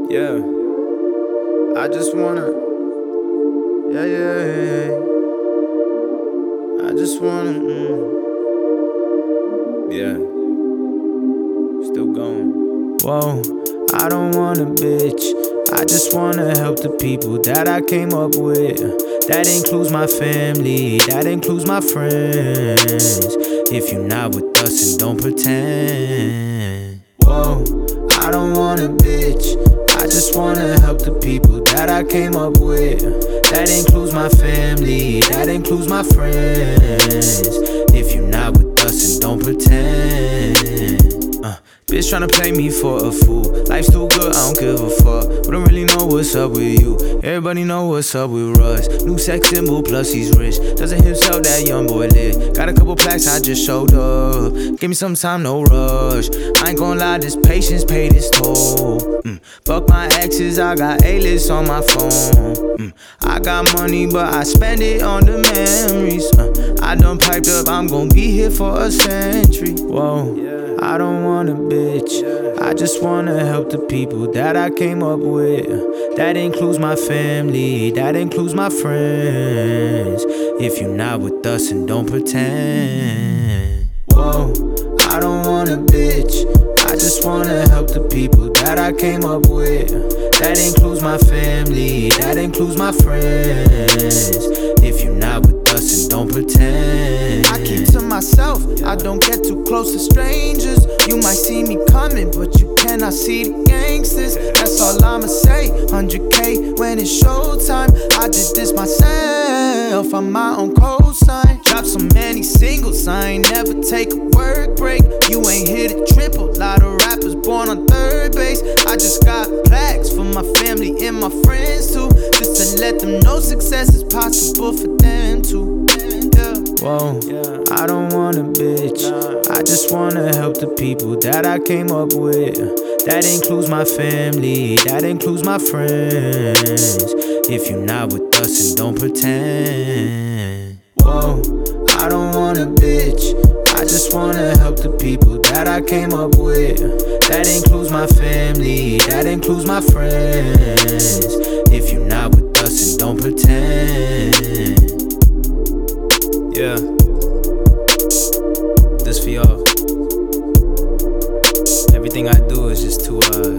Yeah, I just wanna, yeah. I just wanna, yeah, still going. Whoa, I don't want a bitch. I just wanna help the people that I came up with. That includes my family, that includes my friends. If you're not with us, then don't pretend. Whoa, I don't want a bitch. I just wanna help the people that I came up with. That includes my family, that includes my friends. If you're not with us, then don't pretend. Bitch tryna play me for a fool. Life's too good, I don't give a fuck. But I don't really know what's up with you. Everybody know what's up with Russ. New sex symbol, plus he's rich. Doesn't himself, that young boy lit. Got a couple plaques, I just showed up. Give me some time, no rush. I ain't gon' lie, this patience paid its toll. Fuck my exes, I got A-list on my phone. I got money, but I spend it on the memories. I done piped up, I'm gon' be here for a century. Whoa, I don't want a bitch. I just wanna help the people that I came up with. That includes my family, that includes my friends. If you're not with us, then don't pretend. Whoa, I don't want a bitch. I just wanna help the people that I came up with. That includes my family, that includes my friends. If you're not with us, then don't pretend. I keep to myself, I don't get too close to strangers. You might see me coming, but you cannot see the gangsters. That's all I'ma say, 100K when it's showtime. I did this myself, I'm my own cosign. Drop so many singles, I ain't never take a work break. You ain't hit a triple, lot of rappers born on third base. I just got plaques for my family and my friends too, just to let them know success is possible for them too. Whoa, I don't want a bitch. I just wanna help the people that I came up with. That includes my family, that includes my friends. If you're not with us, then don't pretend. Whoa, I don't want a bitch. I just wanna help the people that I came up with. That includes my family, that includes my friends. If you're not with us, then don't pretend. Yeah, this for y'all. Everything I do is just to